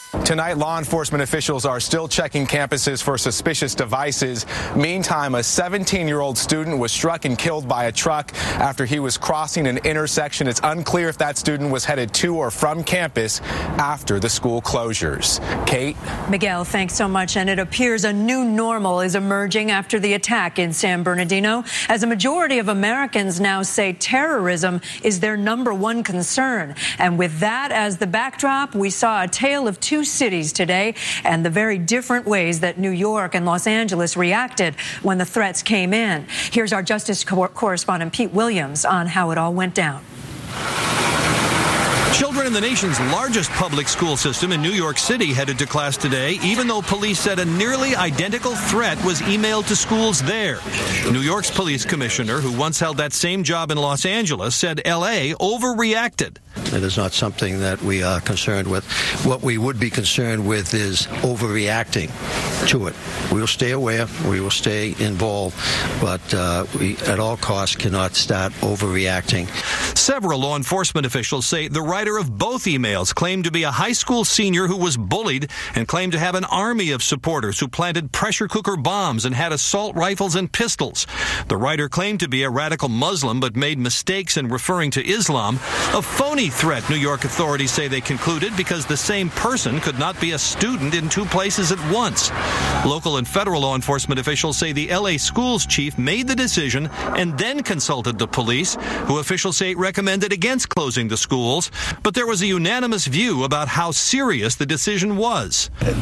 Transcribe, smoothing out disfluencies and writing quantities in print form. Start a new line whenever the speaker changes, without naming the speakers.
Tonight, law enforcement officials are still checking campuses for suspicious devices. Meantime, a 17-year-old student was struck and killed by a truck after he was crossing an intersection. It's unclear if that student was headed to or from campus after the school closures. Kate?
Miguel, thanks so much. And it appears a new normal is emerging after the attack in San Bernardino, as a majority of Americans now say terrorism is their #1 concern. And with that as the backdrop, we saw a tale of two cities today and the very different ways that New York and Los Angeles reacted when the threats came in. Here's our Justice correspondent Pete Williams on how it all went down.
Children in the nation's largest public school system in New York City headed to class today, even though police said a nearly identical threat was emailed to schools there. New York's police commissioner, who once held that same job in Los Angeles, said L.A. overreacted.
It is not something that we are concerned with. What we would be concerned with is overreacting to it. We will stay aware, we will stay involved, but we at all costs cannot start overreacting.
Several law enforcement officials say the writer of both emails claimed to be a high school senior who was bullied and claimed to have an army of supporters who planted pressure cooker bombs and had assault rifles and pistols. The writer claimed to be a radical Muslim but made mistakes in referring to Islam. A phony threat, New York authorities say they concluded, because the same person could not be a student in two places at once. Local and federal law enforcement officials say the L.A. schools chief made the decision and then consulted the police, who officials say recommended against closing the schools. But there was a unanimous view about how serious the decision was.